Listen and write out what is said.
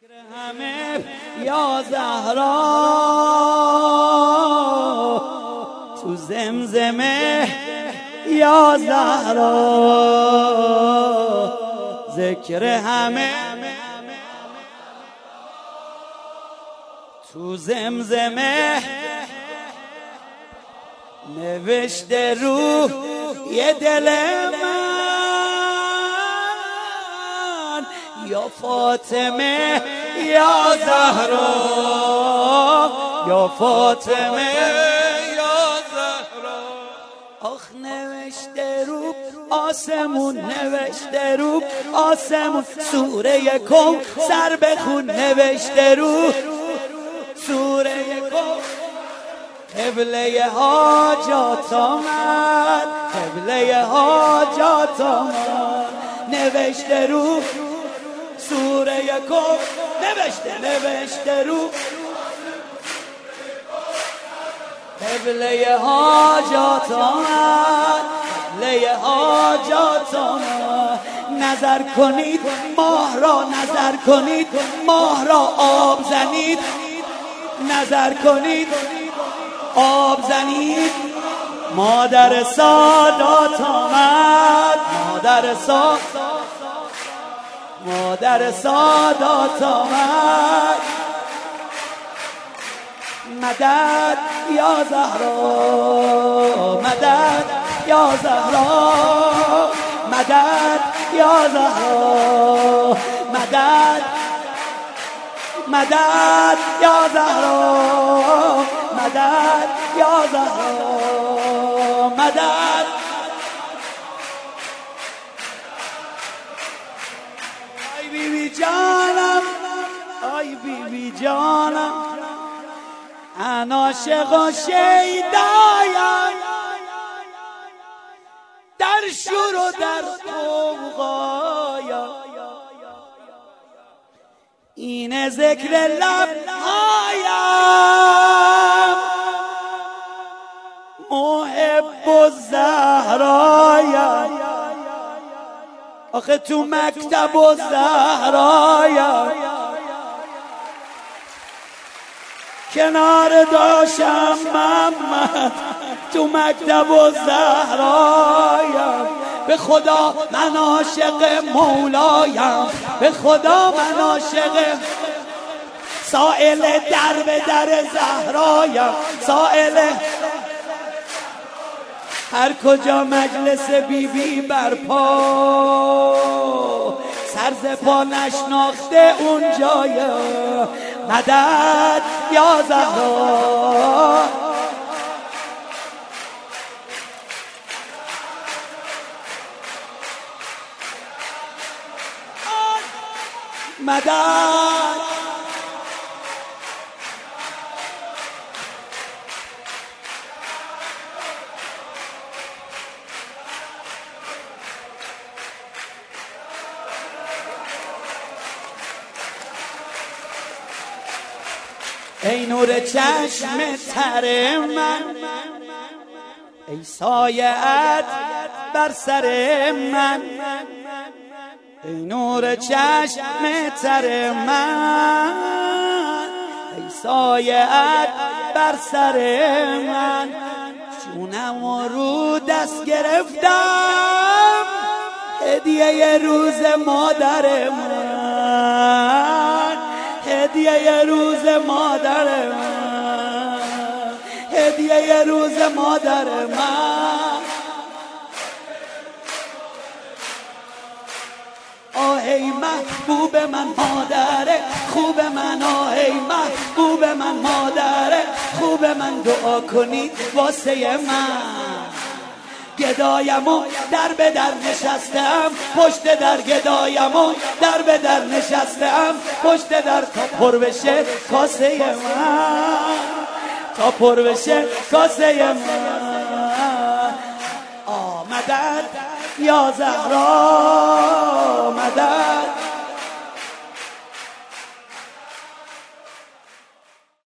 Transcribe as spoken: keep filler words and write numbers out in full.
همه یا زهرا تو زمزمه یا زهرا ذکر همه تو زمزمه نوشته رو یه دل من یا فاطمه یا زهرا یا فاطمه یا زهرا آخ نوشته رو آسمون نوشته رو آسمون سوره کوثر بخون نوشته رو سوره کوثر قبله حاجات آمد قبله حاجات آمد نوشته رو سوره کوثر نوشته نوشته رو قبله حاجات آمد قبله حاجات آمد نظر کنید ماه را نظر کنید ماه را آب زنید نظر کنید آب زنید مادر سادات آمد مادر سادات مادر سادات آمد مدد یا زهرا مدد یا زهرا مدد یا زهرا مدد مدد یا زهرا مدد یا زهرا مدد آی بی بی جانم آی بی بی جانم انا عاشق و شیدایم در شور و در قوقایم این ذکر لبهایم محب الزهرایم آخه تو مکتب الزهرایم کنار داشتم محمد تو مکتب الزهرایم به خدا من عاشق مولایم به خدا من عاشق سائل در به در زهرایم سائل هر کجا مجلس بی بی برپا سر ز پا نشناخته اون جای مدد یا زهرا مدد ای نور چشم تر من ای سایه‌ات بر سر من ای نور چشم تر من ای سایه‌ات بر سر من جونم و رو دست گرفتم هدیه روز مادر من هدیه روز مادر من هدیه روز مادر من آه ای محبوب من مادر خوب من آه ای محبوب من مادر خوب من دعا کنید واسه من گدایم و در به در نشستم پشت در گدایم و در به در نشستم پشت در تا پر بشه کاسه من تا پر بشه کاسه من آمدد یا زهرا مدد